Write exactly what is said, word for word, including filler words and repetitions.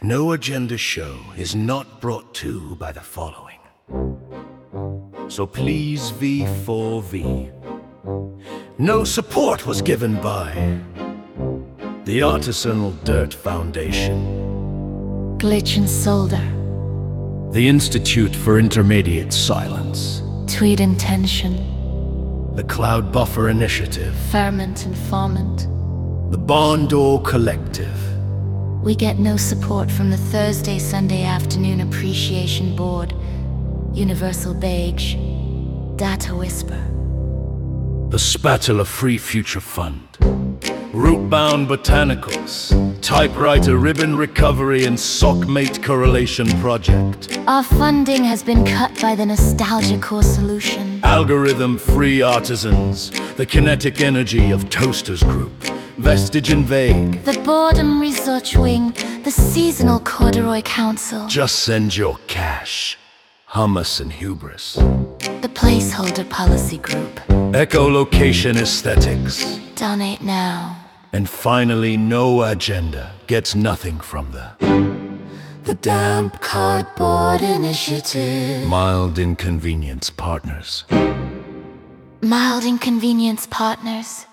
No agenda show is not brought to you by the following. So please V four V. No support was given by the Artisanal Dirt Foundation, Glitch and Solder, the Institute for Intermediate Silence, Tweed Intention, the Cloud Buffer Initiative, Ferment and Foment. the Bondor Collective. We get no support from the Thursday Sunday Afternoon Appreciation Board, Universal Beige, Data Whisper, The Spatula Free Future Fund, Rootbound Botanicals, Typewriter Ribbon Recovery and Sockmate Correlation Project, Our funding has been cut by the Nostalgia Core Solution, Algorithm Free Artisans, the Kinetic Energy of Toasters Group, Vestige and Vague. the Boredom Research Wing, the Seasonal Corduroy Council, Just send your cash. Hummus and Hubris, the Placeholder Policy Group. Echolocation Aesthetics, Donate now. and finally No Agenda gets nothing from the The Damp Cardboard Initiative. Mild Inconvenience Partners. Mild Inconvenience Partners.